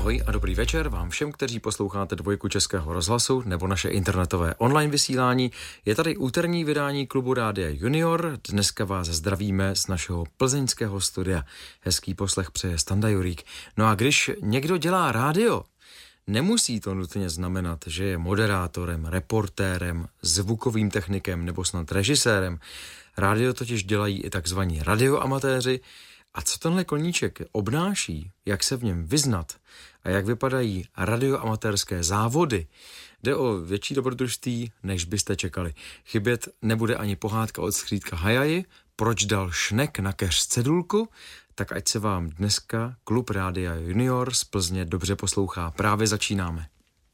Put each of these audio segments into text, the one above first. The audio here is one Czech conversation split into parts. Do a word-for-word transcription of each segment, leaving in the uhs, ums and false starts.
Ahoj a dobrý večer vám všem, kteří posloucháte Dvojku Českého rozhlasu nebo naše internetové online vysílání. Je tady úterní vydání klubu Rádia Junior. Dneska vás zdravíme z našeho plzeňského studia. Hezký poslech přeje Standa Jurík. No a když někdo dělá rádio, nemusí to nutně znamenat, že je moderátorem, reportérem, zvukovým technikem nebo snad režisérem. Rádio totiž dělají i takzvaní radioamatéři. A co tenhle koníček obnáší, jak se v něm vyznat a jak vypadají radioamatérské závody, jde o větší dobrodružství, než byste čekali. Chybět nebude ani pohádka od Skřítka Hajaji, proč dal šnek na keř cedulku, tak ať se vám dneska klub Rádia Junior z Plzně dobře poslouchá. Právě začínáme.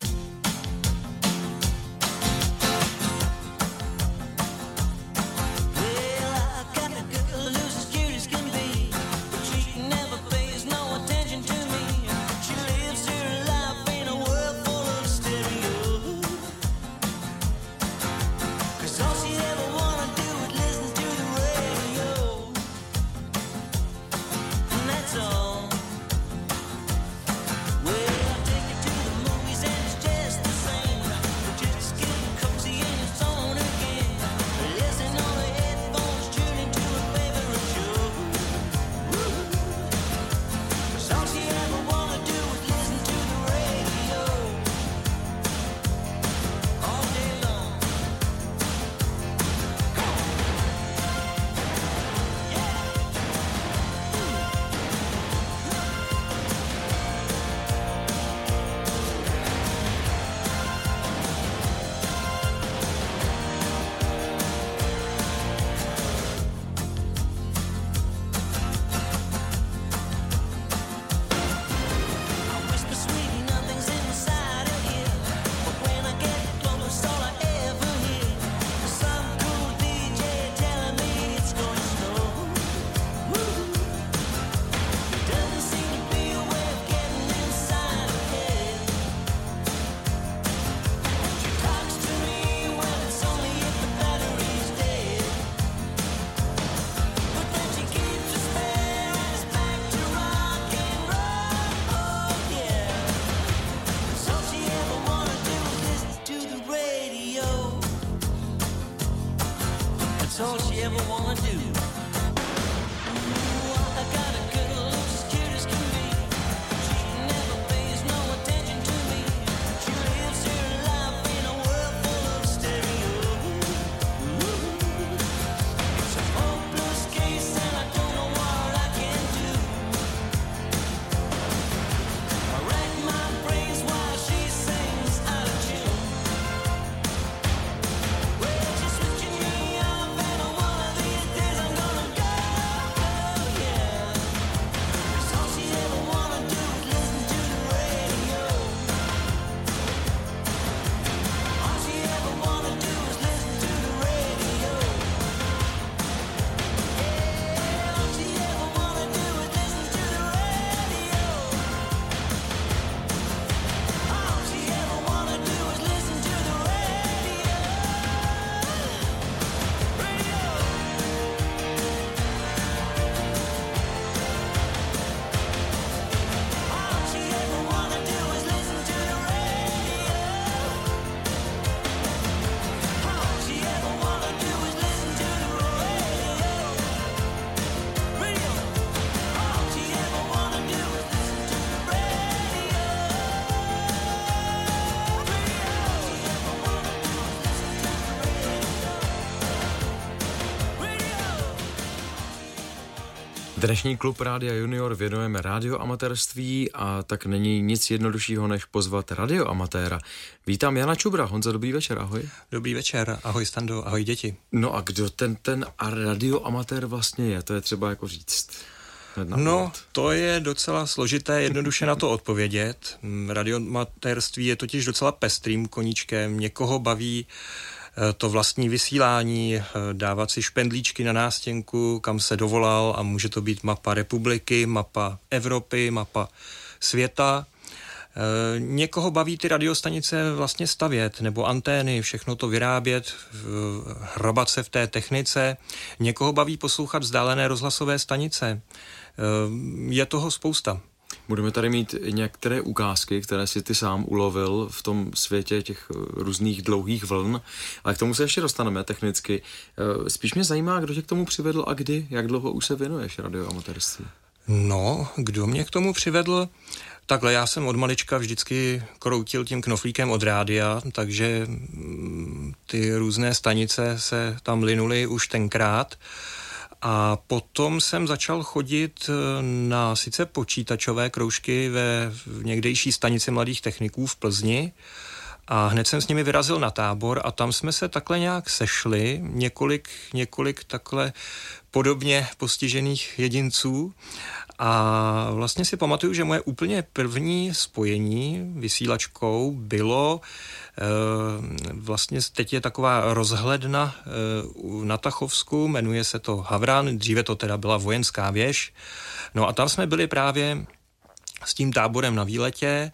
Dnešní klub Rádia Junior věnujeme radioamatérství a tak není nic jednoduššího, než pozvat radioamatéra. Vítám Jana Čubra. Honza, dobrý večer, ahoj. Dobrý večer, ahoj Stando, ahoj děti. No a kdo ten, ten radioamatér vlastně je? To je třeba jako říct. No, to je docela složité jednoduše na to odpovědět. Radioamatérství je totiž docela pestrým koníčkem. Někoho baví to vlastní vysílání, dávat si špendlíčky na nástěnku, kam se dovolal, a může to být mapa republiky, mapa Evropy, mapa světa. Někoho baví ty radiostanice vlastně stavět, nebo antény, všechno to vyrábět, hrabat se v té technice. Někoho baví poslouchat vzdálené rozhlasové stanice. Je toho spousta. Budeme tady mít některé ukázky, které si ty sám ulovil v tom světě těch různých dlouhých vln, ale k tomu se ještě dostaneme technicky. Spíš mě zajímá, kdo tě k tomu přivedl a kdy, jak dlouho už se věnuješ radioamatérství? No, kdo mě k tomu přivedl? Takhle, já jsem od malička vždycky kroutil tím knoflíkem od rádia, takže ty různé stanice se tam linuly už tenkrát. A potom jsem začal chodit na sice počítačové kroužky ve někdejší stanici mladých techniků v Plzni a hned jsem s nimi vyrazil na tábor a tam jsme se takhle nějak sešli, několik, několik takhle podobně postižených jedinců a vlastně si pamatuju, že moje úplně první spojení vysílačkou bylo vlastně teď je taková rozhledna na Tachovsku, jmenuje se to Havran, dříve to teda byla vojenská věž. No a tam jsme byli právě s tím táborem na výletě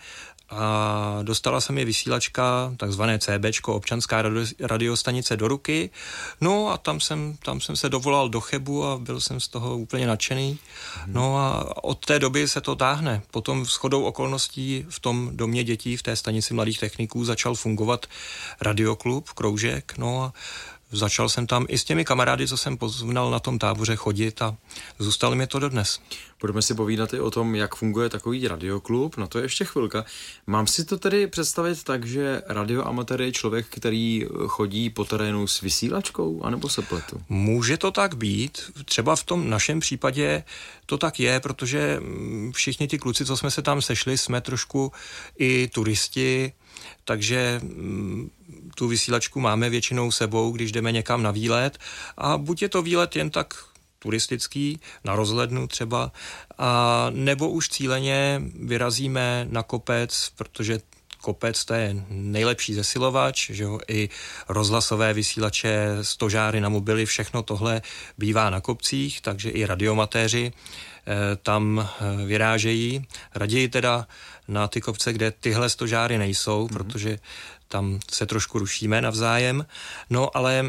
a dostala se mi vysílačka, takzvané CBčko, občanská radio, radiostanice do ruky. No a tam jsem, tam jsem se dovolal do Chebu a byl jsem z toho úplně nadšený. No a od té doby se to táhne. Potom shodou okolností v tom domě dětí, v té stanici mladých techniků začal fungovat radioklub, kroužek, no a začal jsem tam i s těmi kamarády, co jsem poznal na tom táboře, chodit a zůstalo mi to dodnes. Budeme si povídat i o tom, jak funguje takový radioklub, na to je ještě chvilka. Mám si to tedy představit tak, že radioamatér je člověk, který chodí po terénu s vysílačkou, anebo se pletu? Může to tak být, třeba v tom našem případě to tak je, protože všichni ti kluci, co jsme se tam sešli, jsme trošku i turisti, takže tu vysílačku máme většinou sebou, když jdeme někam na výlet a buď je to výlet jen tak turistický, na rozhlednu třeba, a nebo už cíleně vyrazíme na kopec, protože kopec to je nejlepší zesilovač, že jo, i rozhlasové vysílače, stožáry na mobily, všechno tohle bývá na kopcích, takže i radiomatéři eh, tam eh, vyrážejí. Raději teda na ty kopce, kde tyhle stožáry nejsou, mm-hmm. protože tam se trošku rušíme navzájem. No ale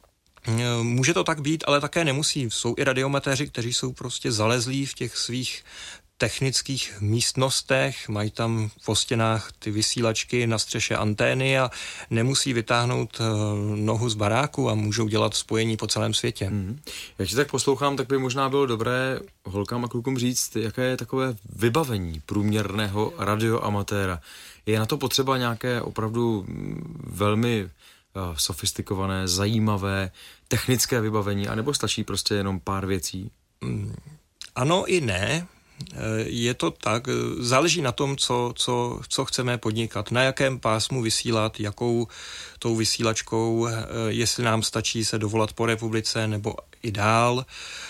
může to tak být, ale také nemusí. Jsou i radiomatéři, kteří jsou prostě zalezlí v těch svých technických místnostech, mají tam po stěnách ty vysílačky, na střeše antény a nemusí vytáhnout nohu z baráku a můžou dělat spojení po celém světě. Mm. Jak tě tak poslouchám, tak by možná bylo dobré holkám a klukům říct, jaké je takové vybavení průměrného radioamatéra. Je na to potřeba nějaké opravdu velmi sofistikované, zajímavé, technické vybavení, anebo stačí prostě jenom pár věcí? Ano i ne. Je to tak, záleží na tom, co, co, co chceme podnikat, na jakém pásmu vysílat, jakou tou vysílačkou, jestli nám stačí se dovolat po republice nebo i dál.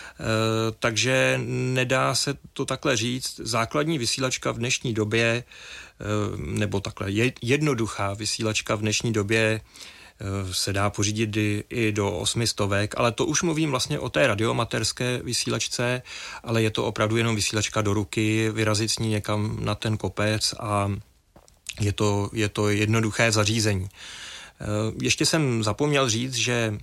Takže nedá se to takhle říct. Základní vysílačka v dnešní době, nebo takhle jednoduchá vysílačka v dnešní době se dá pořídit i do osmi stovek, ale to už mluvím vlastně o té radioamatérské vysílačce, ale je to opravdu jenom vysílačka do ruky, vyrazit s ní někam na ten kopec a je to, je to jednoduché zařízení. Ještě jsem zapomněl říct, že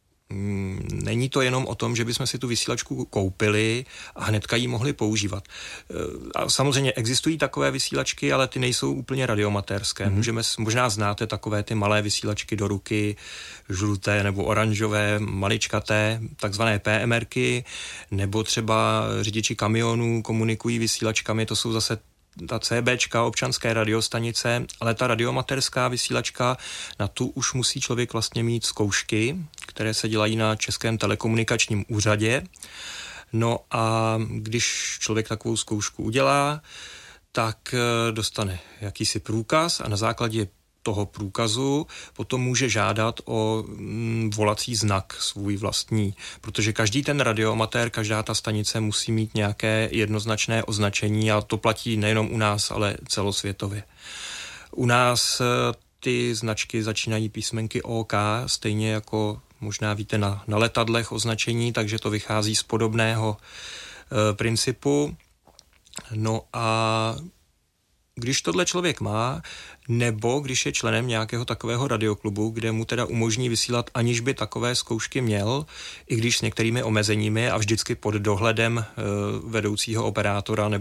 není to jenom o tom, že bychom si tu vysílačku koupili a hnedka ji mohli používat. A samozřejmě existují takové vysílačky, ale ty nejsou úplně radioamatérské. Mm. Můžeme, možná znáte takové ty malé vysílačky do ruky, žluté nebo oranžové, maličkaté, takzvané PMRky, nebo třeba řidiči kamionů komunikují vysílačkami, to jsou zase ta CBčka, občanské radiostanice, ale ta radioamatérská vysílačka, na tu už musí člověk vlastně mít zkoušky, které se dělají na Českém telekomunikačním úřadě. No a když člověk takovou zkoušku udělá, tak dostane jakýsi průkaz a na základě toho průkazu potom může žádat o mm, volací znak svůj vlastní, protože každý ten radioamatér, každá ta stanice musí mít nějaké jednoznačné označení a to platí nejenom u nás, ale celosvětově. U nás ty značky začínají písmenky O K, stejně jako možná víte na, na letadlech označení, takže to vychází z podobného e, principu. No a když tohle člověk má, nebo když je členem nějakého takového radioklubu, kde mu teda umožní vysílat, aniž by takové zkoušky měl, i když s některými omezeními a vždycky pod dohledem e, vedoucího operátora nebo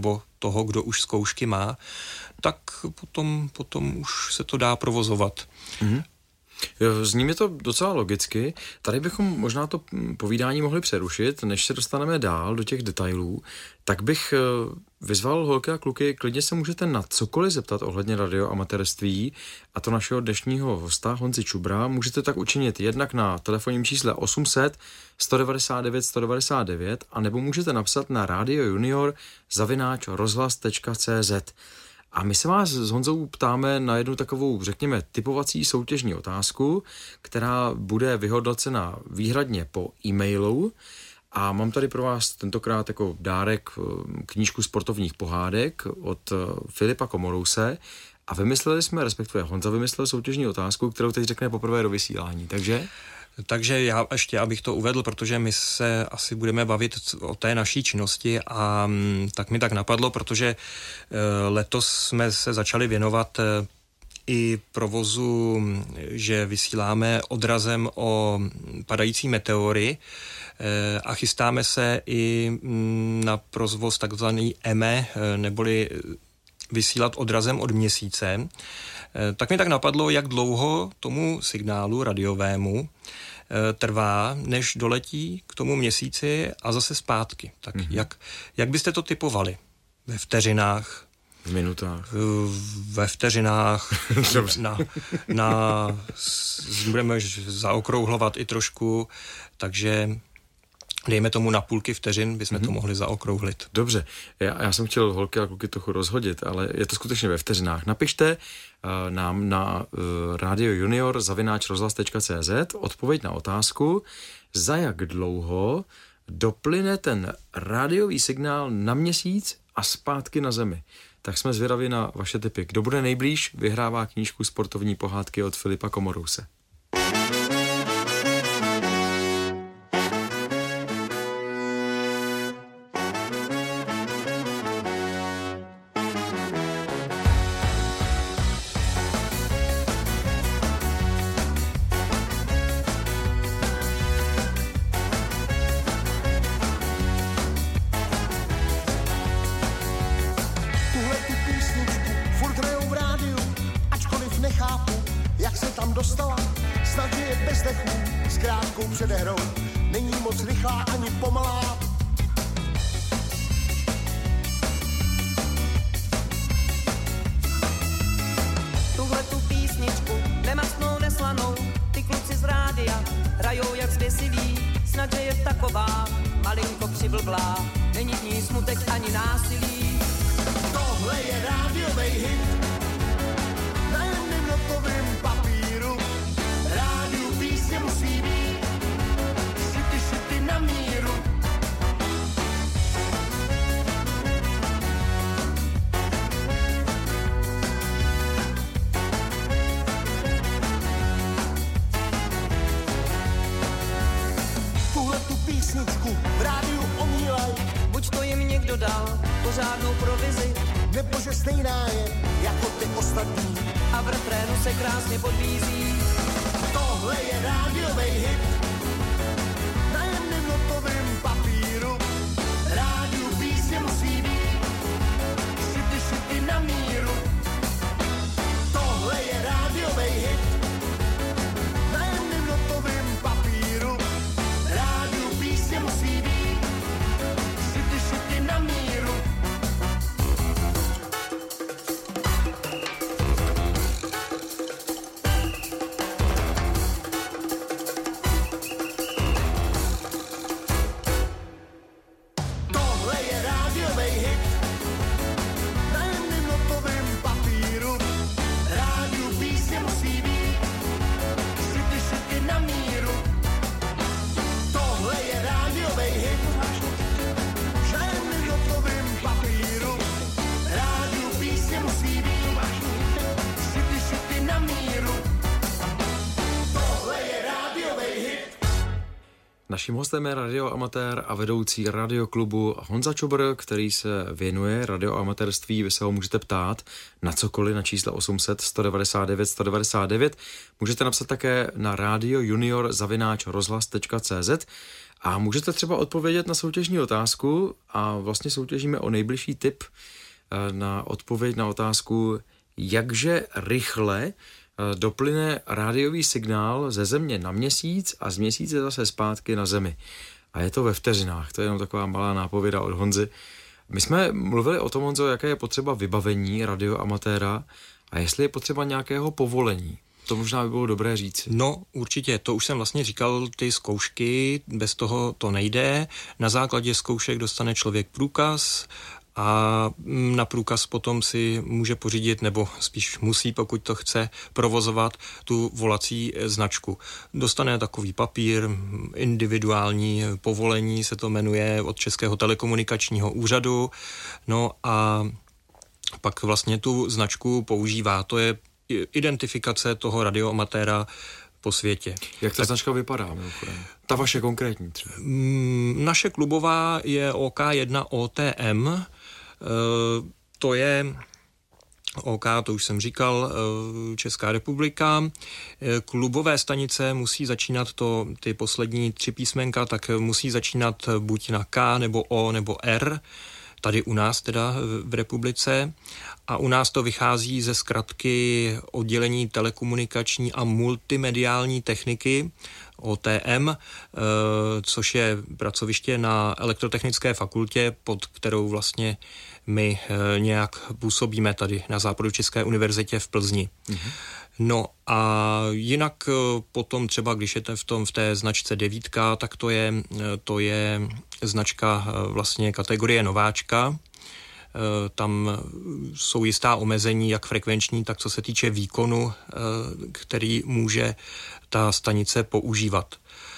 toho, kdo už zkoušky má, tak potom, potom už se to dá provozovat. Mm-hmm. Zní mi to docela logicky. Tady bychom možná to povídání mohli přerušit, než se dostaneme dál do těch detailů. Tak bych vyzval holky a kluky, klidně se můžete na cokoliv zeptat ohledně radioamatérství, a to našeho dnešního hosta Honzi Čubra. Můžete tak učinit jednak na telefonním čísle osm set sto devadesát devět sto devadesát devět, anebo můžete napsat na Radio Junior zavináč rozhlas tečka cé zet. A my se vás s Honzou ptáme na jednu takovou, řekněme, typovací soutěžní otázku, která bude vyhodnocena výhradně po e-mailu. A mám tady pro vás tentokrát jako dárek knížku sportovních pohádek od Filipa Komorouse. A vymysleli jsme, respektive Honza vymyslel soutěžní otázku, kterou teď řekne poprvé do vysílání. Takže... Takže já ještě, abych to uvedl, protože my se asi budeme bavit o té naší činnosti a tak mi tak napadlo, protože letos jsme se začali věnovat i provozu, že vysíláme odrazem o padající meteory a chystáme se i na provoz takzvaný E M E, neboli vysílat odrazem od měsíce. Tak mi tak napadlo, jak dlouho tomu signálu radiovému trvá, než doletí k tomu měsíci a zase zpátky. Tak mm-hmm. jak, jak byste to typovali? Ve vteřinách? V minutách? Ve vteřinách. na, na, budeme zaokrouhlovat i trošku, takže dejme tomu na půlky vteřin, bychom mm-hmm. to mohli zaokrouhlit. Dobře, já, já jsem chtěl holky a kluky trochu rozhodit, ale je to skutečně ve vteřinách. Napište uh, nám na uh, Radio Junior zavináč rozhlas tečka cé zet odpověď na otázku, za jak dlouho doplyne ten rádiový signál na měsíc a zpátky na Zemi. Tak jsme zvědaví na vaše tipy. Kdo bude nejblíž, vyhrává knížku sportovní pohádky od Filipa Komorouse. Naším hostem je radioamatér a vedoucí radioklubu Honza Čubr, který se věnuje radioamatérství. Vy se ho můžete ptát na cokoliv na čísle osm set sto devadesát devět sto devadesát devět. Můžete napsat také na Radio Junior zavináč rozhlas tečka cé zet a můžete třeba odpovědět na soutěžní otázku a vlastně soutěžíme o nejbližší tip na odpověď na otázku, jakže rychle doplyne rádiový signál ze Země na Měsíc a z Měsíce zase zpátky na Zemi. A je to ve vteřinách, to je jenom taková malá nápověda od Honzy. My jsme mluvili o tom, Honzo, jaké je potřeba vybavení radioamatéra a jestli je potřeba nějakého povolení. To možná by bylo dobré říct. No, určitě, to už jsem vlastně říkal, ty zkoušky, bez toho to nejde. Na základě zkoušek dostane člověk průkaz a na průkaz potom si může pořídit, nebo spíš musí, pokud to chce, provozovat tu volací značku. Dostane takový papír, individuální povolení se to jmenuje, od Českého telekomunikačního úřadu, no a pak vlastně tu značku používá. To je identifikace toho radioamatéra po světě. Jak ta tak, značka vypadá, mimochodem? Ta vaše konkrétní třeba? Naše klubová je O K jedna O T M, to je O K, to už jsem říkal, Česká republika. Klubové stanice musí začínat, to, ty poslední tři písmenka, tak musí začínat buď na K, nebo O, nebo R, tady u nás teda v republice. A u nás to vychází ze zkratky oddělení telekomunikační a multimediální techniky, O T M, což je pracoviště na elektrotechnické fakultě, pod kterou vlastně my nějak působíme tady na Západočeské univerzitě v Plzni. Mm-hmm. No a jinak potom třeba, když je v tom v té značce devítka, tak to je, to je značka vlastně kategorie nováčka. Tam jsou jistá omezení, jak frekvenční, tak co se týče výkonu, který může ta stanice používat.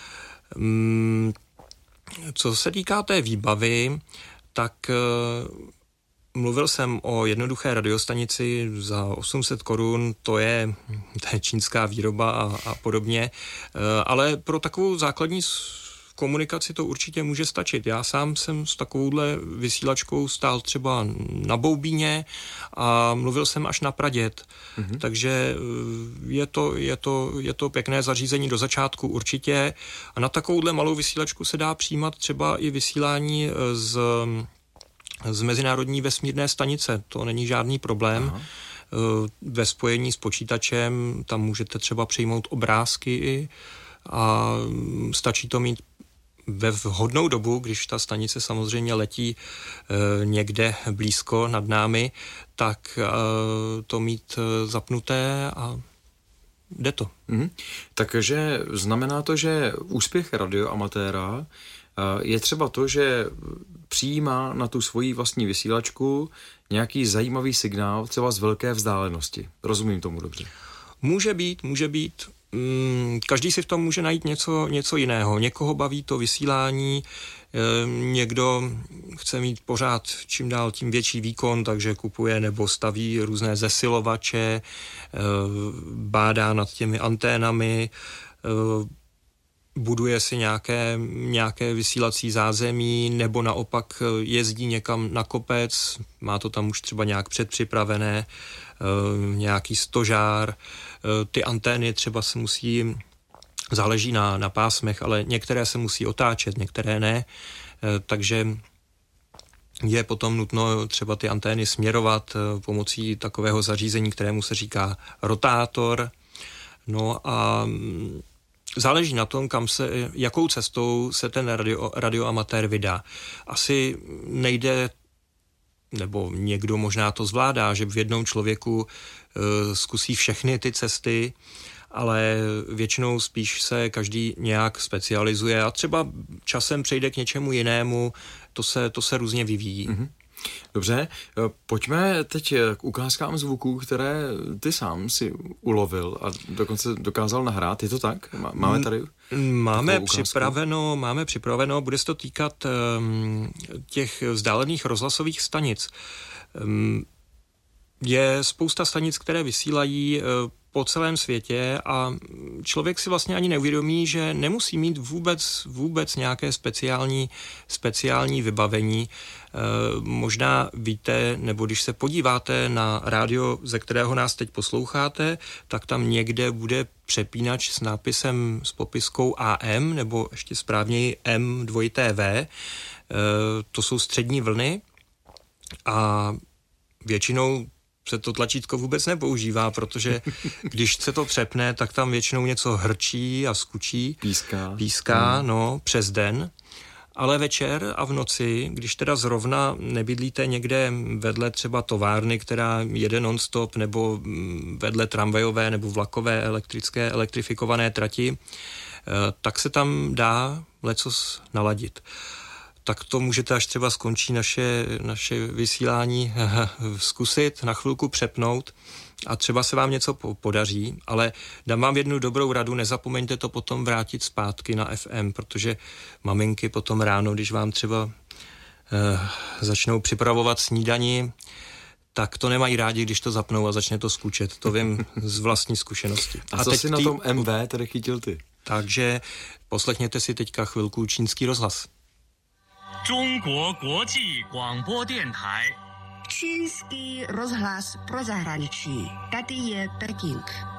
Co se týká té výbavy, tak mluvil jsem o jednoduché radiostanici za osm set korun, to je, to je čínská výroba a, a podobně, ale pro takovou základní komunikaci to určitě může stačit. Já sám jsem s takovouhle vysílačkou stál třeba na Boubíně a mluvil jsem až na Praděd. Mm-hmm. Takže je to, je, to, je to pěkné zařízení do začátku určitě. A na takovouhle malou vysílačku se dá přijímat třeba i vysílání z, z Mezinárodní vesmírné stanice. To není žádný problém. Aha. Ve spojení s počítačem tam můžete třeba přijmout obrázky a stačí to mít ve vhodnou dobu, když ta stanice samozřejmě letí e, někde blízko nad námi, tak e, to mít e, zapnuté a jde to. Mm-hmm. Takže znamená to, že úspěch radioamatéra e, je třeba to, že přijímá na tu svoji vlastní vysílačku nějaký zajímavý signál, třeba z velké vzdálenosti. Rozumím tomu dobře? Může být, může být. Každý si v tom může najít něco, něco jiného. Někoho baví to vysílání, někdo chce mít pořád čím dál tím větší výkon, takže kupuje nebo staví různé zesilovače, bádá nad těmi anténami, buduje si nějaké, nějaké vysílací zázemí nebo naopak jezdí někam na kopec, má to tam už třeba nějak předpřipravené, nějaký stožár, ty antény třeba se musí, záleží na, na pásmech, ale některé se musí otáčet, některé ne, takže je potom nutno třeba ty antény směrovat pomocí takového zařízení, kterému se říká rotátor. No a záleží na tom, kam se, jakou cestou se ten radio, radioamatér vydá. Asi nejde, nebo někdo možná to zvládá, že v jednom člověku uh, zkusí všechny ty cesty, ale většinou spíš se každý nějak specializuje a třeba časem přejde k něčemu jinému, to se, to se různě vyvíjí. Mm-hmm. Dobře, pojďme teď k ukázkám zvuků, které ty sám si ulovil a dokonce dokázal nahrát. Je to tak? Máme tady Máme připraveno, máme připraveno, bude se to týkat um, těch vzdálených rozhlasových stanic. Um, je spousta stanic, které vysílají uh, po celém světě a člověk si vlastně ani neuvědomí, že nemusí mít vůbec, vůbec nějaké speciální, speciální vybavení. E, možná víte, nebo když se podíváte na rádio, ze kterého nás teď posloucháte, tak tam někde bude přepínač s nápisem s popiskou A M, nebo ještě správněji M dvojité V. E, to jsou střední vlny a většinou se to tlačítko vůbec nepoužívá, protože když se to přepne, tak tam většinou něco hrčí a skučí. Píská. Píská, hmm. no, přes den. Ale večer a v noci, když teda zrovna nebydlíte někde vedle třeba továrny, která jede non-stop, nebo vedle tramvajové nebo vlakové elektrické, elektrifikované trati, tak se tam dá lecos naladit. Tak to můžete, až třeba skončí naše, naše vysílání, zkusit, na chvilku přepnout a třeba se vám něco podaří, ale dám vám jednu dobrou radu, nezapomeňte to potom vrátit zpátky na F M, protože maminky potom ráno, když vám třeba eh, začnou připravovat snídani, tak to nemají rádi, když to zapnou a začne to skučet. To vím z vlastní zkušenosti. A, a co jsi tý... na tom M V tedy chytil ty? Takže poslechněte si teďka chvilku čínský rozhlas. 中国国际广播电台 Čínský rozhlas pro zahraničí. Tady je Peking.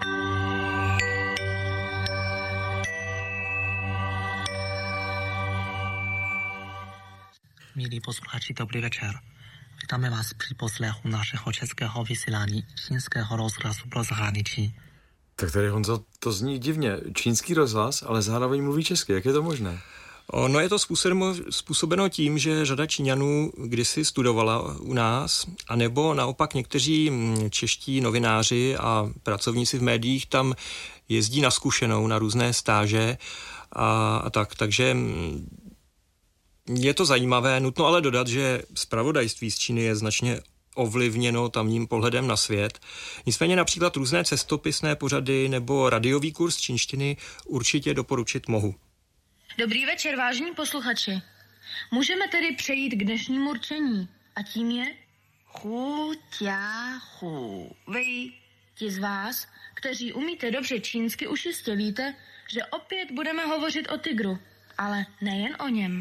Milí posluchači, dobrý večer. Vítáme vás při poslechu našeho českého vysílání Čínského rozhlasu pro zahraničí. Tak tady, Honzo, to zní divně. Čínský rozhlas, ale zároveň mluví česky. Jak je to možné? No je to způsobeno tím, že řada Číňanů kdysi studovala u nás, anebo naopak někteří čeští novináři a pracovníci v médiích tam jezdí na zkušenou, na různé stáže a, a tak. Takže je to zajímavé, nutno ale dodat, že zpravodajství z Číny je značně ovlivněno tamním pohledem na svět. Nicméně například různé cestopisné pořady nebo radiový kurz čínštiny určitě doporučit mohu. Dobrý večer, vážení posluchači. Můžeme tedy přejít k dnešnímu určení. A tím je Hu Tia Hu Wei. Ti z vás, kteří umíte dobře čínsky, už jistě víte, že opět budeme hovořit o tygru. Ale nejen o něm.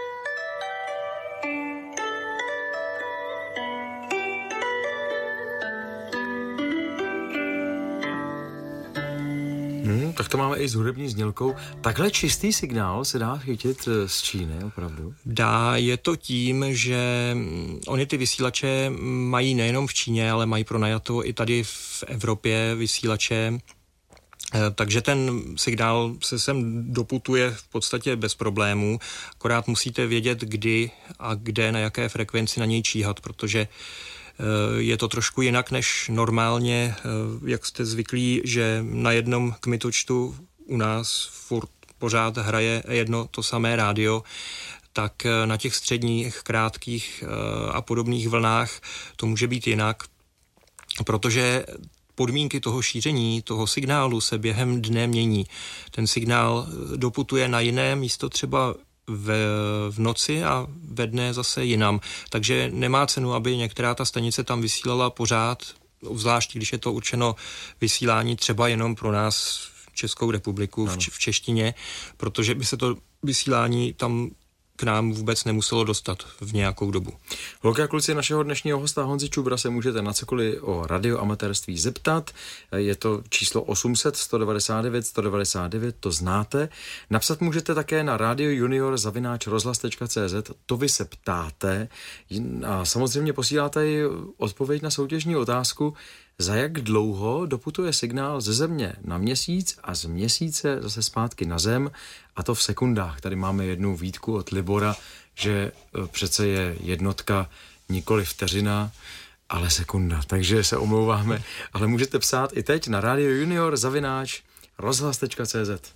Hmm, tak to máme i s hudební znělkou. Takhle čistý signál se dá chytit z Číny, opravdu? Dá, je to tím, že oni ty vysílače mají nejenom v Číně, ale mají pronajato i tady v Evropě vysílače, takže ten signál se sem doputuje v podstatě bez problémů, akorát musíte vědět, kdy a kde, na jaké frekvenci na něj číhat, protože je to trošku jinak než normálně, jak jste zvyklí, že na jednom kmitočtu u nás furt pořád hraje jedno to samé rádio, tak na těch středních, krátkých a podobných vlnách to může být jinak, protože podmínky toho šíření, toho signálu se během dne mění. Ten signál doputuje na jiné místo třeba v, v noci a ve dne zase jinam. Takže nemá cenu, aby některá ta stanice tam vysílala pořád, zvlášť když je to určeno vysílání třeba jenom pro nás v Českou republiku, v, v češtině, protože by se to vysílání tam k nám vůbec nemuselo dostat v nějakou dobu. Holky a kluci, našeho dnešního hosta Honzy Čubra se můžete na cokoliv o radioamatérství zeptat. Je to číslo osm set, sto devadesát devět, sto devadesát devět, to znáte. Napsat můžete také na radio junior zavináč rozhlas tečka cé zet, to vy se ptáte. A samozřejmě posíláte i odpověď na soutěžní otázku, za jak dlouho doputuje signál ze Země na Měsíc a z Měsíce zase zpátky na Zem, a to v sekundách. Tady máme jednu výtku od Libora, že přece je jednotka nikoli vteřina, ale sekunda. Takže se omlouváme, ale můžete psát i teď na radio junior zavináč rozhlas tečka cé zet.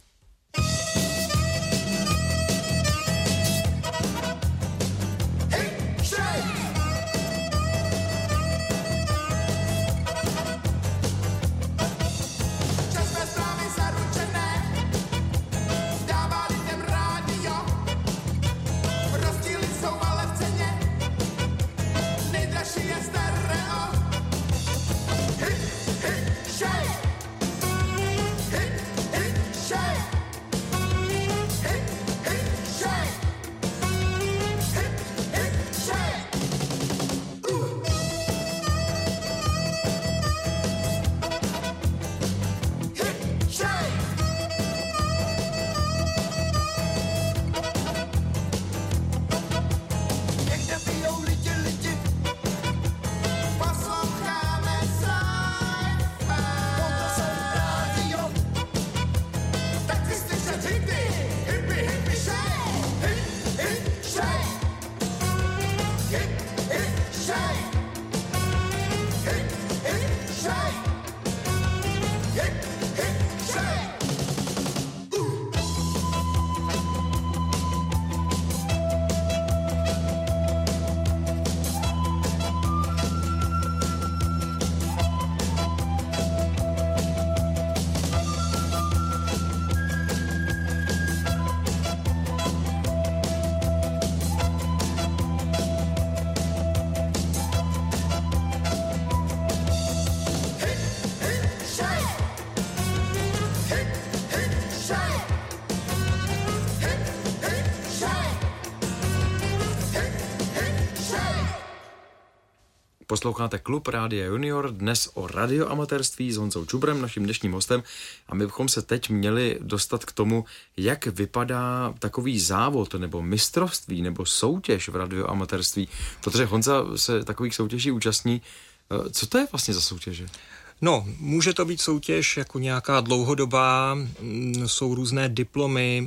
Posloucháte Klub Rádia Junior, dnes o radioamatérství s Honzou Čubrem, naším dnešním hostem. A my bychom se teď měli dostat k tomu, jak vypadá takový závod nebo mistrovství nebo soutěž v radioamatérství. Protože Honza se takových soutěží účastní. Co to je vlastně za soutěže? No, může to být soutěž jako nějaká dlouhodobá, jsou různé diplomy,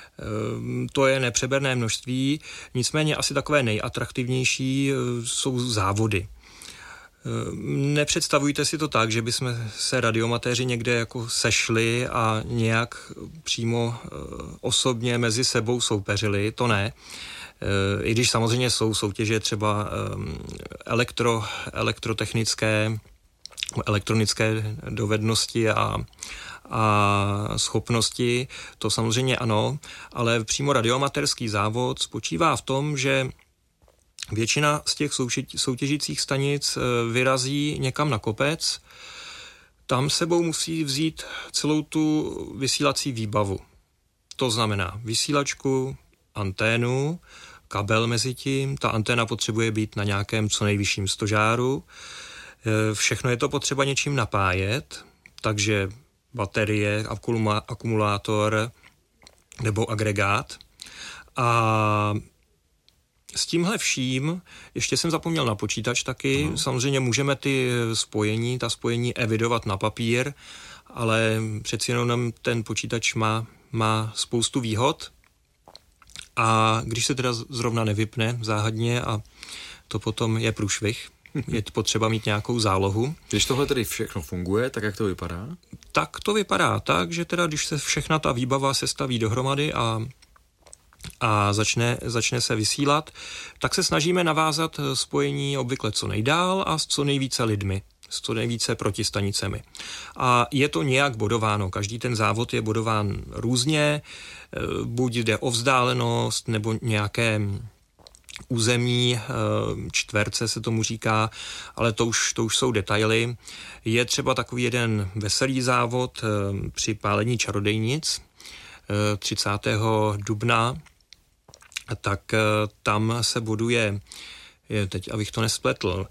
to je nepřeberné množství, nicméně asi takové nejatraktivnější jsou závody. Nepředstavujte si to tak, že bychom se radioamatéři někde jako sešli a nějak přímo osobně mezi sebou soupeřili, to ne. I když samozřejmě jsou soutěže třeba elektro, elektrotechnické, elektronické dovednosti a, a schopnosti, to samozřejmě ano, ale přímo radioamatérský závod spočívá v tom, že většina z těch soutěžících stanic vyrazí někam na kopec, tam sebou musí vzít celou tu vysílací výbavu. To znamená vysílačku, anténu, kabel mezi tím, ta anténa potřebuje být na nějakém co nejvyšším stožáru, všechno je to potřeba něčím napájet, takže baterie, akumulátor nebo agregát. A s tímhle vším, ještě jsem zapomněl na počítač taky, uh-huh. Samozřejmě můžeme ty spojení, ta spojení evidovat na papír, ale přeci jenom ten počítač má, má spoustu výhod a když se teda zrovna nevypne záhadně a to potom je průšvih, je potřeba mít nějakou zálohu. Když tohle tedy všechno funguje, tak jak to vypadá? Tak to vypadá tak, že teda když se všechna ta výbava sestaví dohromady a, a začne, začne se vysílat, tak se snažíme navázat spojení obvykle co nejdál a s co nejvíce lidmi, s co nejvíce protistanicemi. A je to nějak bodováno, každý ten závod je bodován různě, buď jde o vzdálenost nebo nějaké území, čtverce se tomu říká, ale to už, to už jsou detaily. Je třeba takový jeden veselý závod při pálení čarodejnic třicátého dubna, tak tam se boduje, teď abych to nespletl,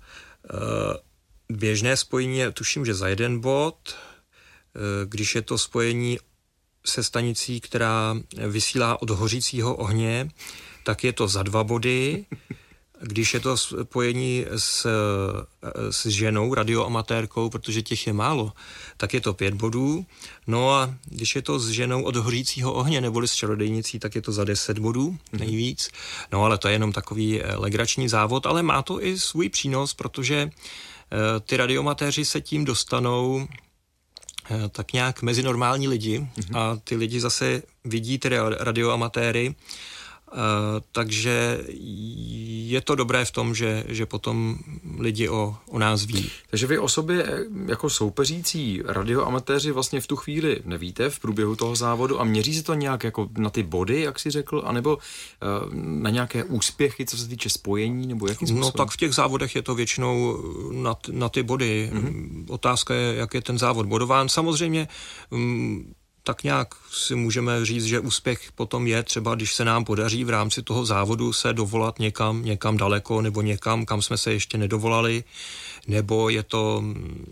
běžné spojení je, tuším, že za jeden bod, když je to spojení se stanicí, která vysílá od hořícího ohně, tak je to za dva body. Když je to spojení s, s ženou, radioamatérkou, protože těch je málo, tak je to pět bodů. No a když je to s ženou od hořícího ohně neboli s čarodejnicí, tak je to za deset bodů nejvíc. No ale to je jenom takový legrační závod, ale má to i svůj přínos, protože ty radioamatéři se tím dostanou tak nějak mezi normální lidi a ty lidi zase vidí ty radioamatéry. Uh, takže je to dobré v tom, že, že potom lidi o, o nás ví. Takže vy o sobě jako soupeřící radioamatéři vlastně v tu chvíli nevíte v průběhu toho závodu a měří se to nějak jako na ty body, jak jsi řekl, anebo uh, na nějaké úspěchy, co se týče spojení, nebo jakým způsobem? No tak v těch závodech je to většinou na, na ty body. Mm-hmm. Otázka je, jak je ten závod bodován. Samozřejmě um, tak nějak si můžeme říct, že úspěch potom je třeba, když se nám podaří v rámci toho závodu se dovolat někam, někam daleko nebo někam, kam jsme se ještě nedovolali, nebo je to,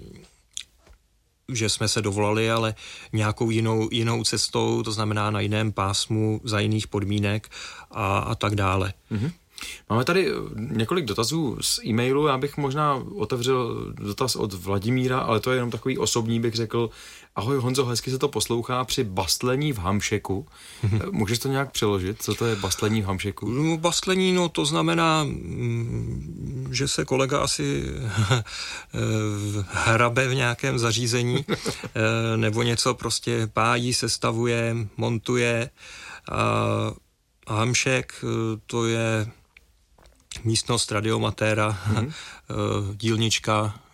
že jsme se dovolali, ale nějakou jinou, jinou cestou, to znamená na jiném pásmu, za jiných podmínek a, a tak dále. Mm-hmm. Máme tady několik dotazů z e-mailu, já bych možná otevřel dotaz od Vladimíra, ale to je jenom takový osobní, bych řekl. Ahoj Honzo, hezky se to poslouchá při bastlení v hamšeku. Můžeš to nějak přeložit? Co to je bastlení v hamšeku? No, bastlení, no to znamená, že se kolega asi hrabe v nějakém zařízení nebo něco prostě pájí, sestavuje, montuje. A hamšek, to je místnost radioamatéra, mm-hmm. dílnička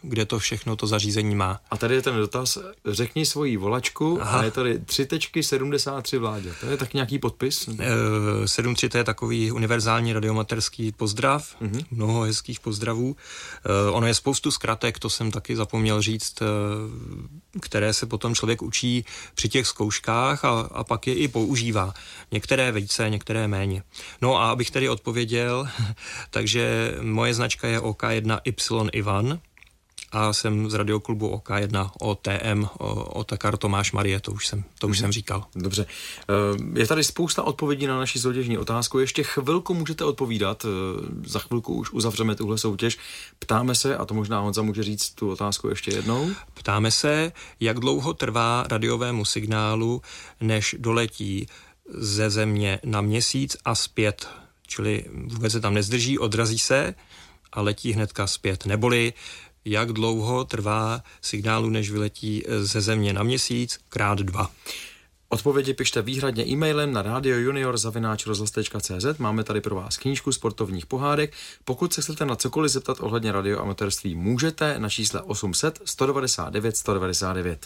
kde to všechno to zařízení má. A tady je ten dotaz, řekni svoji volačku. Aha. A je tady tři tečky sedmdesát tři Vláďa. To je tak nějaký podpis? E, sedm tři to je takový univerzální radiomaterský pozdrav, mm-hmm. mnoho hezkých pozdravů. E, ono je spoustu zkratek, to jsem taky zapomněl říct, e, které se potom člověk učí při těch zkouškách a, a pak je i používá. Některé více, některé méně. No a abych tedy odpověděl, takže moje značka je O K jedna Y Ivan a jsem z radioklubu O K jedna O T M, Otakar Tomáš Marie, to už jsem, to už mm-hmm. jsem říkal. Dobře. Je tady spousta odpovědí na naši soutěžní otázku. Ještě chvilku můžete odpovídat. Za chvilku už uzavřeme tuhle soutěž. Ptáme se, a to možná Honza může říct tu otázku ještě jednou. Ptáme se, jak dlouho trvá radiovému signálu, než doletí ze Země na Měsíc a zpět. Čili vůbec se tam nezdrží, odrazí se a letí hnedka zpět. Neboli jak dlouho trvá signálu, než vyletí ze Země na Měsíc, krát dva. Odpovědi pište výhradně e-mailem na radiojunior zavináč rozhlas tečka cé zet. Máme tady pro vás knížku sportovních pohádek. Pokud se chcete na cokoliv zeptat ohledně radioamatérství, můžete na čísle osm set sto devadesát devět sto devadesát devět.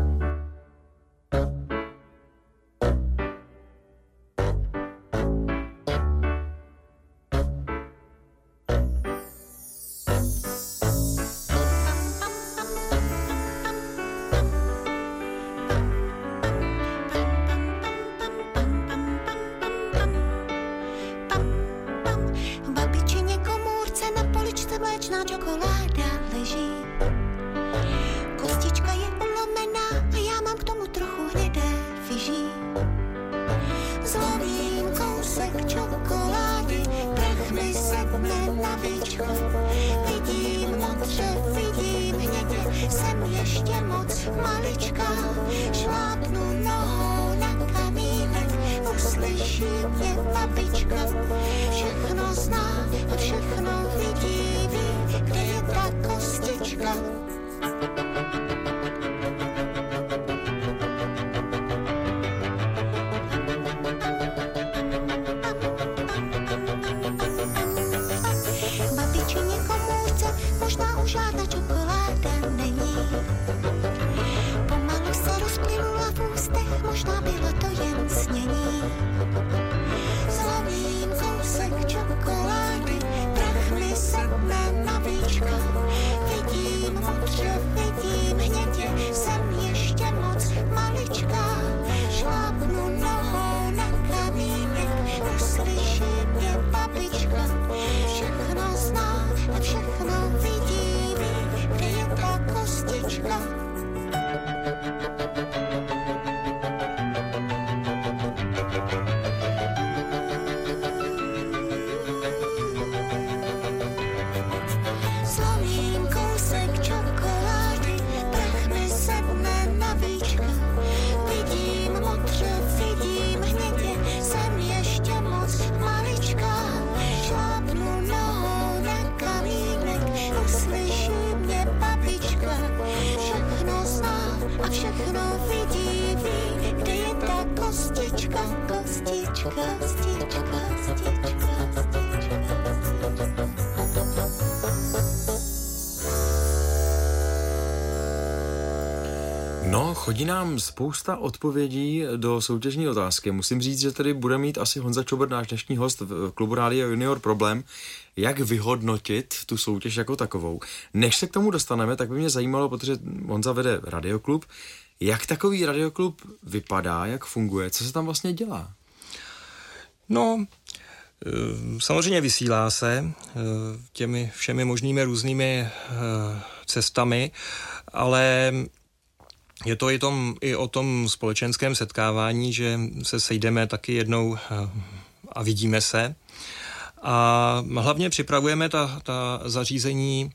No, chodí nám spousta odpovědí do soutěžní otázky. Musím říct, že tady bude mít asi Honza Čobr, náš dnešní host v klubu Rádia Junior, problém, jak vyhodnotit tu soutěž jako takovou. Než se k tomu dostaneme, tak by mě zajímalo, protože Honza vede radioklub, jak takový radioklub vypadá, jak funguje, co se tam vlastně dělá? No, samozřejmě vysílá se těmi všemi možnými různými cestami, ale je to i, tom, i o tom společenském setkávání, že se sejdeme taky jednou a vidíme se. A hlavně připravujeme ta, ta zařízení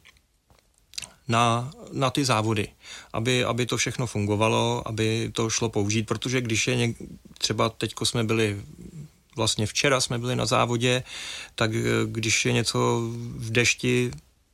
na, na ty závody, aby, aby to všechno fungovalo, aby to šlo použít, protože když je něk, třeba teďko jsme byli, vlastně včera jsme byli na závodě, tak když je něco v dešti,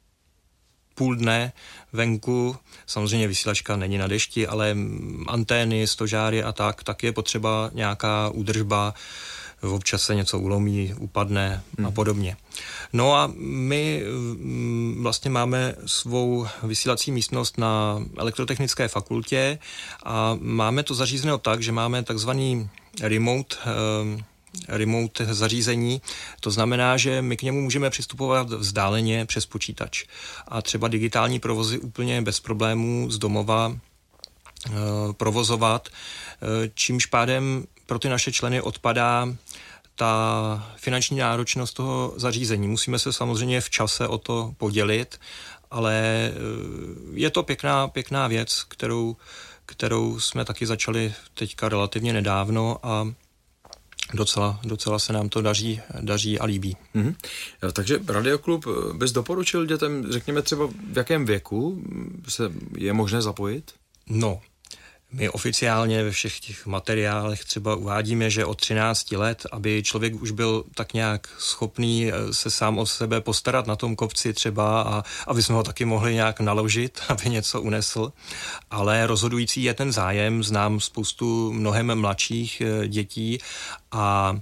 půl dne venku, samozřejmě vysílačka není na dešti, ale antény, stožáry a tak, tak je potřeba nějaká údržba, občas se něco ulomí, upadne a podobně. No a my vlastně máme svou vysílací místnost na elektrotechnické fakultě a máme to zařízeno tak, že máme takzvaný remote remote zařízení. To znamená, že my k němu můžeme přistupovat vzdáleně přes počítač. A třeba digitální provozy úplně bez problémů z domova e, provozovat, e, čímž pádem pro ty naše členy odpadá ta finanční náročnost toho zařízení. Musíme se samozřejmě v čase o to podělit, ale e, je to pěkná, pěkná věc, kterou, kterou jsme taky začali teďka relativně nedávno a Docela, docela se nám to daří, daří a líbí. Mm-hmm. Takže Radioklub bys doporučil dětem, řekněme třeba v jakém věku se je možné zapojit? No, my oficiálně ve všech těch materiálech třeba uvádíme, že od třinácti let, aby člověk už byl tak nějak schopný se sám o sebe postarat na tom kopci třeba a aby jsme ho taky mohli nějak naložit, aby něco unesl. Ale rozhodující je ten zájem. Znám spoustu mnohem mladších dětí a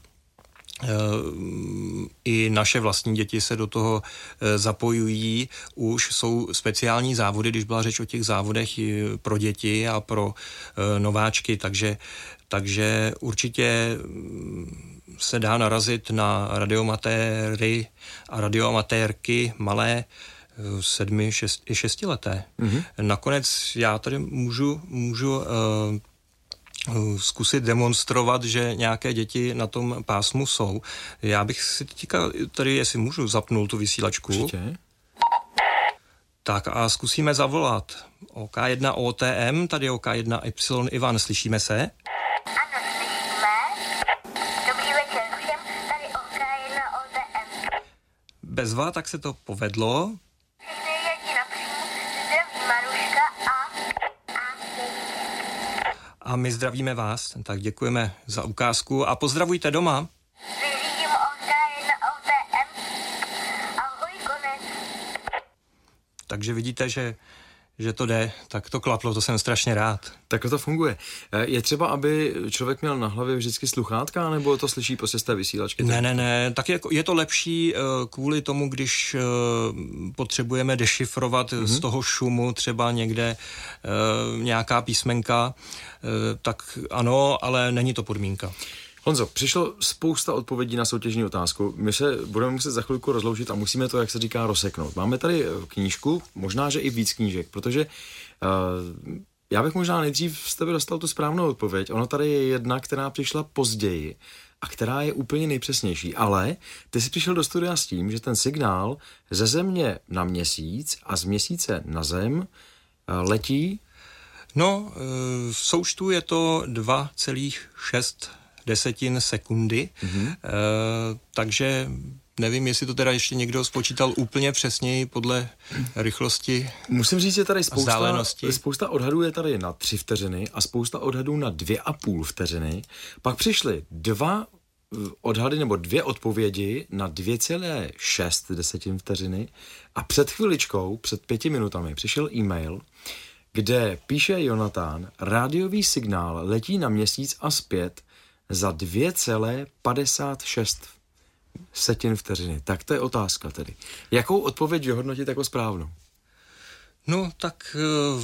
i naše vlastní děti se do toho zapojují. Už jsou speciální závody, když byla řeč o těch závodech pro děti a pro nováčky, takže, takže určitě se dá narazit na radioamatéry a radioamatérky malé, sedmi, šest, i šestileté. Mm-hmm. Nakonec já tady můžu, můžu uh, zkusit demonstrovat, že nějaké děti na tom pásmu jsou. Já bych si teďka tady, jestli můžu, zapnul tu vysílačku. Určitě. Tak a zkusíme zavolat O K jedna O T M, tady O K jedna Y Ivan, slyšíme se? Ano, slyšíme. Dobrý večer všem, tady O K jedna O T M. Bezva, tak se to povedlo. Všechny děti napřímo, zdraví Maruška a... a... A my zdravíme vás, tak děkujeme za ukázku a pozdravujte doma. Vyřídím O K jedna O T M. Ahoj, konec. Takže vidíte, že, že to jde, tak to klaplo, to jsem strašně rád. Tak to funguje. Je třeba, aby člověk měl na hlavě vždycky sluchátka, nebo to slyší prostě z té vysílačky? Ne, ne, ne, tak je, je to lepší kvůli tomu, když potřebujeme dešifrovat mm-hmm. z toho šumu třeba někde nějaká písmenka, tak ano, ale není to podmínka. Honzo, přišlo spousta odpovědí na soutěžní otázku. My se budeme muset za chvilku rozloučit a musíme to, jak se říká, rozseknout. Máme tady knížku, možná, že i víc knížek, protože uh, já bych možná nejdřív z tebe dostal tu správnou odpověď. Ono tady je jedna, která přišla později a která je úplně nejpřesnější. Ale ty jsi přišel do studia s tím, že ten signál ze Země na Měsíc a z Měsíce na Zem uh, letí... No, v součtu je to dva celá šest desetin sekundy, mm-hmm. e, takže nevím, jestli to teda ještě někdo spočítal úplně přesněji podle rychlosti. Musím říct, že tady spousta, spousta odhadů je tady na tři vteřiny a spousta odhadů na dvě a půl vteřiny. Pak přišly dva odhady nebo dvě odpovědi na dvě celá šest desetin vteřiny a před chviličkou, před pěti minutami přišel e-mail, kde píše Jonatán, rádiový signál letí na Měsíc a zpět za dvě celá padesát šest setin vteřiny. Tak to je otázka tedy. Jakou odpověď vyhodnotit jako správnou? No, tak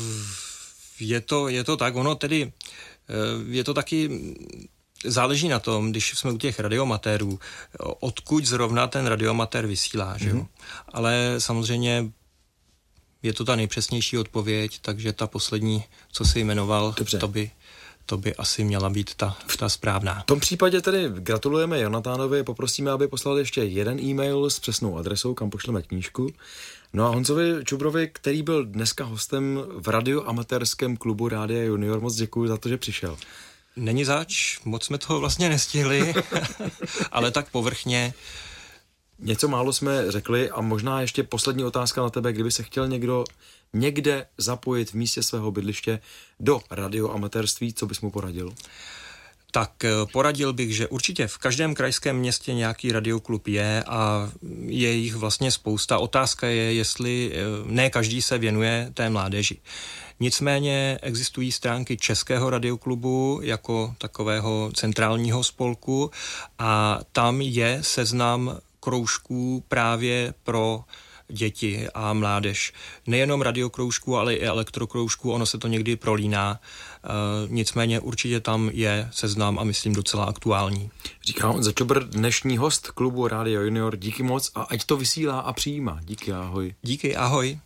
je to, je to tak. Ono tedy, je to taky, záleží na tom, když jsme u těch radioamatérů, odkud zrovna ten radioamatér vysílá, že jo? Mm-hmm. Ale samozřejmě je to ta nejpřesnější odpověď, takže ta poslední, co jsi jmenoval, to by, to by asi měla být ta, ta správná. V tom případě tedy gratulujeme Jonatánovi, poprosíme, aby poslal ještě jeden e-mail s přesnou adresou, kam pošleme knížku. No a Honzovi Čubrovi, který byl dneska hostem v radioamatérském klubu Rádia Junior, moc děkuji za to, že přišel. Není zač, moc jsme toho vlastně nestihli, ale tak povrchně. Něco málo jsme řekli a možná ještě poslední otázka na tebe, kdyby se chtěl někdo někde zapojit v místě svého bydliště do radioamatérství, co bys mu poradil? Tak poradil bych, že určitě v každém krajském městě nějaký radioklub je a je jich vlastně spousta. Otázka je, jestli ne každý se věnuje té mládeži. Nicméně existují stránky Českého radioklubu jako takového centrálního spolku a tam je seznam kroužků právě pro děti a mládež. Nejenom radiokroužků, ale i elektrokroužků, ono se to někdy prolíná. E, nicméně určitě tam je seznam a myslím docela aktuální. Říká Honza Čobr, dnešní host klubu Rádia Junior. Díky moc a ať to vysílá a přijímá. Díky, ahoj. Díky, ahoj.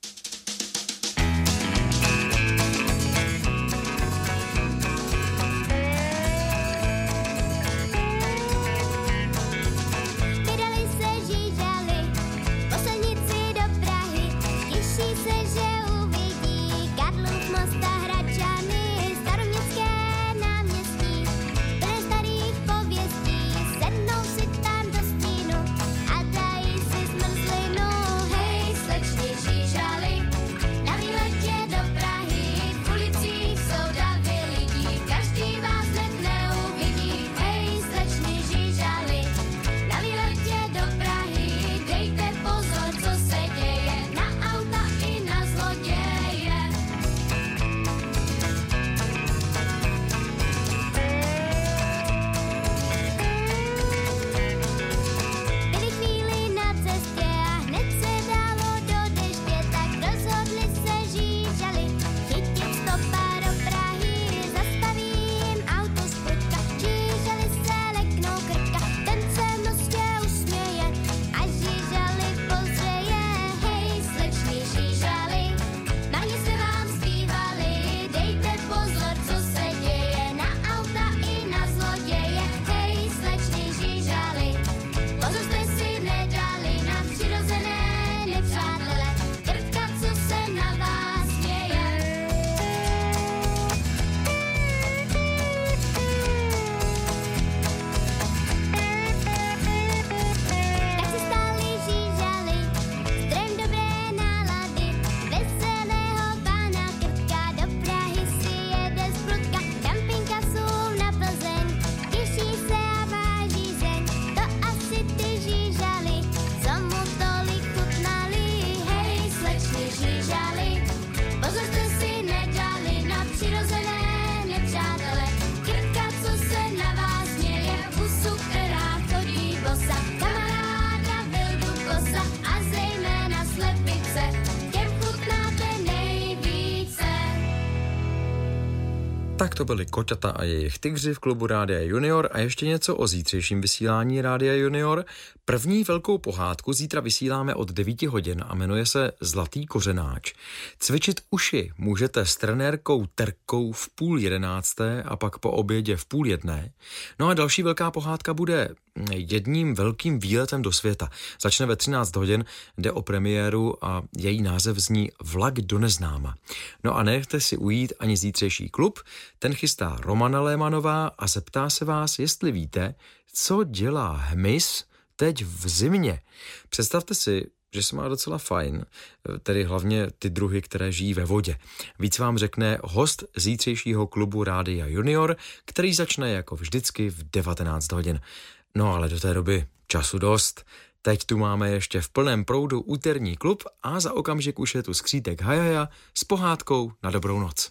Tak to byly Koťata a jejich tygři v klubu Rádia Junior a ještě něco o zítřejším vysílání Rádia Junior. První velkou pohádku zítra vysíláme od devíti hodin a jmenuje se Zlatý kořenáč. Cvičit uši můžete s trenérkou Terkou v půl jedenácté a pak po obědě v půl jedné. No a další velká pohádka bude jedním velkým výletem do světa. Začne ve třináct hodin, jde o premiéru a její název zní Vlak do neznáma. No a nechte si ujít ani zítřejší klub, ten chystá Romana Lémanová a zeptá se vás, jestli víte, co dělá hmyz teď v zimě. Představte si, že se má docela fajn, tedy hlavně ty druhy, které žijí ve vodě. Víc vám řekne host zítřejšího klubu Rádia Junior, který začne jako vždycky v devatenáct hodin. No ale do té doby času dost. Teď tu máme ještě v plném proudu úterní klub a za okamžik už je tu skřítek Hajaja s pohádkou na dobrou noc.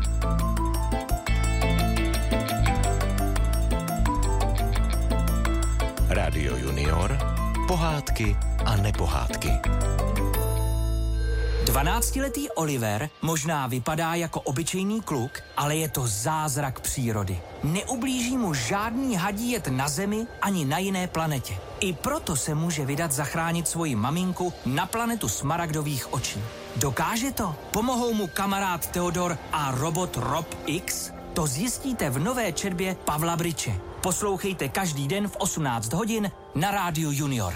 Rádio Junior, pohádky a nepohádky. dvanáctiletý Oliver možná vypadá jako obyčejný kluk, ale je to zázrak přírody. Neublíží mu žádný hadí jed na Zemi ani na jiné planetě. I proto se může vydat zachránit svoji maminku na planetu smaragdových očí. Dokáže to? Pomohou mu kamarád Theodor a robot Rob X? To zjistíte v nové četbě Pavla Bryče. Poslouchejte každý den v osmnáct hodin na Rádiu Junior.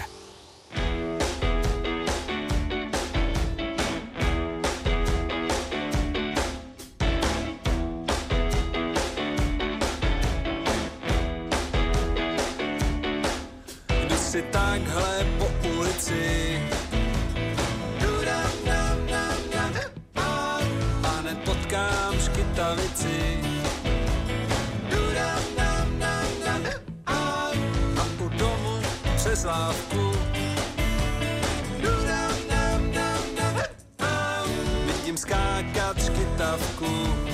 Jdu si takhle po ulici a nepotkám škytavici. Přes lávku vidím skákat škytavici. přestávku.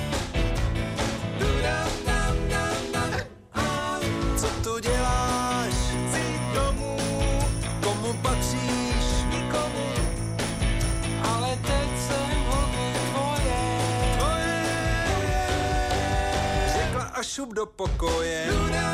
Co tu děláš? Jsi domů. Komu patříš? Nikomu. Ale teď jsem hodně tvoje. Tvoje. Řekla a šup do pokoje.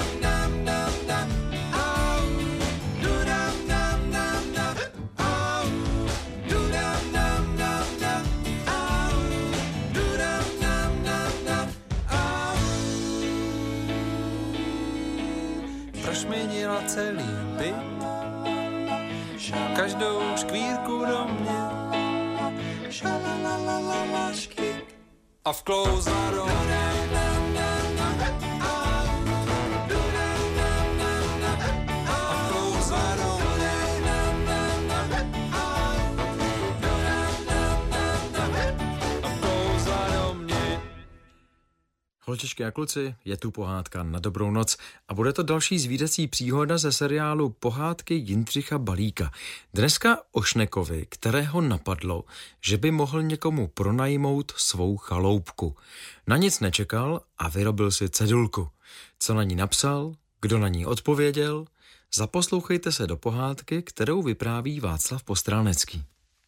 Prošměnila celý byt, každou škvírku do mě a vklouzla do mě. Holčičky a kluci, je tu pohádka Na dobrou noc a bude to další zvířecí příhoda ze seriálu Pohádky Jindřicha Balíka. Dneska o Šnekovi, kterého napadlo, že by mohl někomu pronajmout svou chaloupku. Na nic nečekal a vyrobil si cedulku. Co na ní napsal, kdo na ní odpověděl, zaposlouchejte se do pohádky, kterou vypráví Václav Postránecký.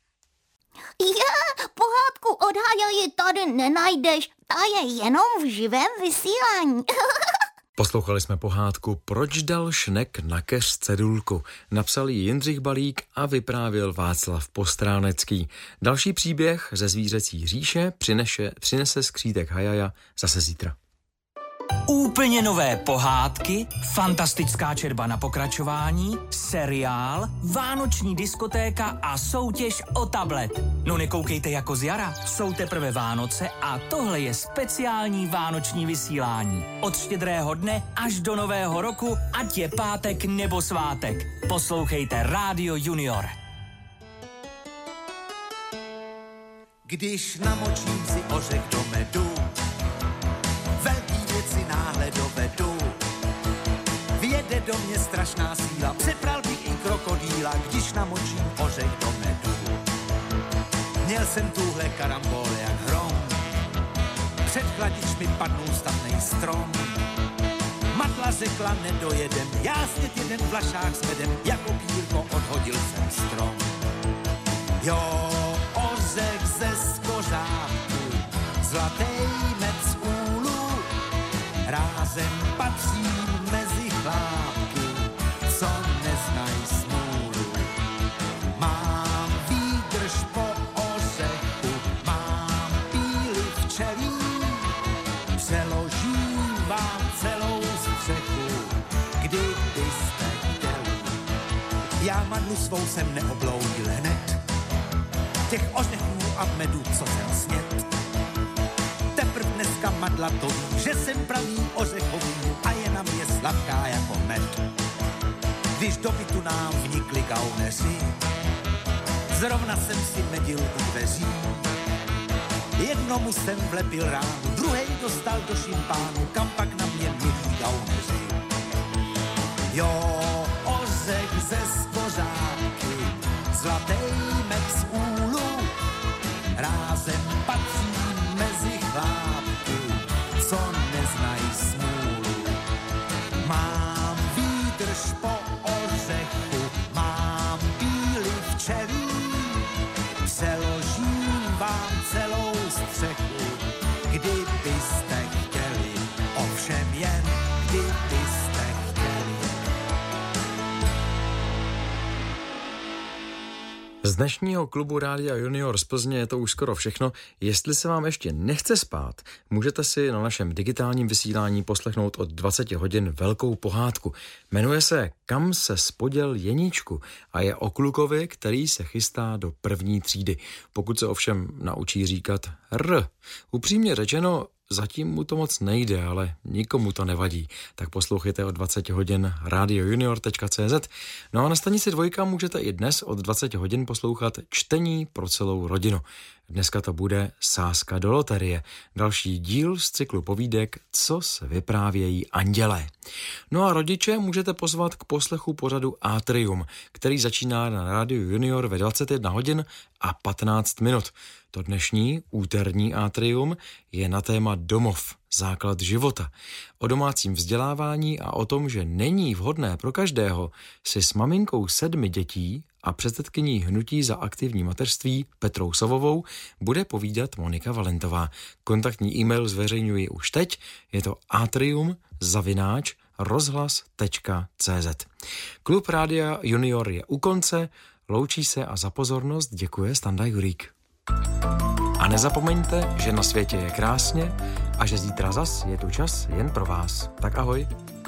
Já, pohádku od Hajaji tady nenajdeš, ta je jenom v živém vysílání. Poslouchali jsme pohádku Proč dal Šnek na keř cedulku. Napsal ji Jindřich Balík a vyprávěl Václav Postránecký. Další příběh ze zvířecí říše přinese, přinese skřítek Hajaja zase zítra. Úplně nové pohádky, fantastická četba na pokračování, seriál, vánoční diskotéka a soutěž o tablet. No nekoukejte jako z jara, jsou teprve Vánoce a tohle je speciální vánoční vysílání. Od štědrého dne až do nového roku, ať je pátek nebo svátek. Poslouchejte Rádio Junior. Když namočím si ořech do medu, velký věci náhle dovedu. Vjede do mě strašná síla, přepral bych i krokodýla, když namočím ořech do medu. Měl jsem tuhle karambole jak hrom, před chladič mi padnul statnej strom. Matla řekla nedojedem, já sněd jeden vlašák s medem, jako pírko odhodil jsem strom. Jo, ořech ze skořápku, zlatej med z úlu, rázem patří mezi chlápky, co neznají smůlu. Mám výdrž po ořechu, mám píly včelí, přeložím vám celou střechu, kdybyste chtěli. Já madlu svou jsem neobloudil hned, těch ořechů a medu, co jsem sněd. Teprv dneska madla to ví, že jsem pravý ořechový a je na mě sladká jako med. Když do bytu nám vnikli gauneři, zrovna jsem si medil u dveří. Jednomu jsem vlepil ránu, druhej dostal do šimpánu, kam pak na mě milí gauneři. Jo, ořech ze skořápky, zlatej med z úlu, rázem patří mezi chlápky, co neznají smůlu. Mám výdrž po ořechu, mám píly včelí, přeložím vám celou střechu, kdybyste chtěli, ovšem jen kdybyste chtěli. Z dnešního klubu Rádia Junior z Plzně je to už skoro všechno. Jestli se vám ještě nechce spát, můžete si na našem digitálním vysílání poslechnout od dvacet hodin velkou pohádku. Jmenuje se Kam se spoděl Jeníčku a je o klukovi, který se chystá do první třídy. Pokud se ovšem naučí říkat R. Upřímně řečeno, zatím mu to moc nejde, ale nikomu to nevadí. Tak poslouchejte od dvacet hodin radio junior tečka cé zet. No a na stanici Dvojka můžete i dnes od dvacet hodin poslouchat čtení pro celou rodinu. Dneska to bude sázka do loterie, další díl z cyklu povídek Co se vyprávějí andělé. No a rodiče můžete pozvat k poslechu pořadu Atrium, který začíná na Rádiu Junior ve dvacet jedna hodin a patnáct minut. To dnešní úterní Atrium je na téma domov, základ života. O domácím vzdělávání a o tom, že není vhodné pro každého si s maminkou sedmi dětí a předsedkyní hnutí za aktivní mateřství Petrou Sovovou bude povídat Monika Valentová. Kontaktní e-mail zveřejňuji už teď, je to atrium zavináč rozhlas tečka cé zet. Klub Rádia Junior je u konce, loučí se a za pozornost děkuje Standa Jurík. A nezapomeňte, že na světě je krásně a že zítra zas je tu čas jen pro vás. Tak ahoj.